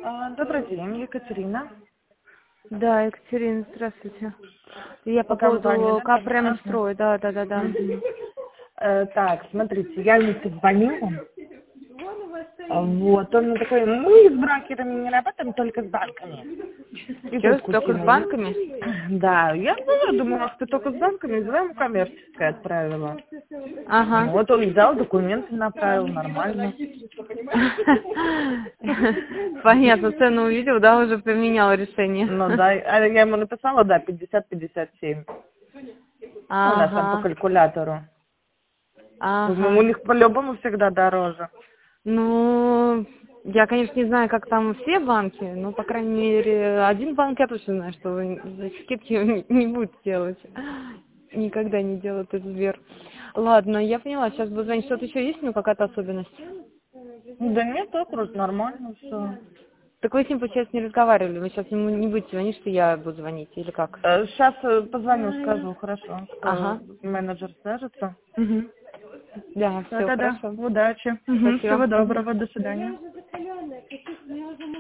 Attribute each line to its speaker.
Speaker 1: Добрый день, Екатерина.
Speaker 2: Да, Екатерина, здравствуйте. Я по
Speaker 1: По компании,
Speaker 2: поводу
Speaker 1: да?
Speaker 2: Капремстрой, да.
Speaker 1: Мгм. Так, смотрите, я ей позвонила. Вот, он мне такой, мы с брокерами не работаем, только с банками. И
Speaker 2: Че,
Speaker 1: трубку
Speaker 2: только с
Speaker 1: кинул.
Speaker 2: банками?
Speaker 1: Да, я думала, что только с банками, я ему коммерческое отправила.
Speaker 2: Ага.
Speaker 1: Вот он взял, документы направил, нормально.
Speaker 2: Понятно, цену увидел, да, уже поменял решение.
Speaker 1: Ну да, а я ему написала, да, 50-57. Ну, у нас там по
Speaker 2: Ага,
Speaker 1: калькулятору. У
Speaker 2: ага.
Speaker 1: них по-любому всегда дороже.
Speaker 2: Ну, я, конечно, не знаю, как там все банки, но, по крайней мере, один банк я точно знаю, что скидки не будет делать. Никогда не делает этот Сбер. Ладно, я поняла, сейчас буду звонить. Что-то еще есть у него какая-то особенность?
Speaker 1: Да нет, так вроде нормально все.
Speaker 2: Так вы с ним, получается, не разговаривали, вы сейчас ему не будете звонить, что я буду звонить, или как?
Speaker 1: Сейчас позвоню, скажу, хорошо.
Speaker 2: Ага.
Speaker 1: Менеджер свяжется.
Speaker 2: Угу. Да,
Speaker 1: Да,
Speaker 2: все
Speaker 1: да, да.
Speaker 2: хорошо.
Speaker 1: Удачи.
Speaker 2: Спасибо.
Speaker 1: Всего
Speaker 2: Мгм.
Speaker 1: доброго. До свидания.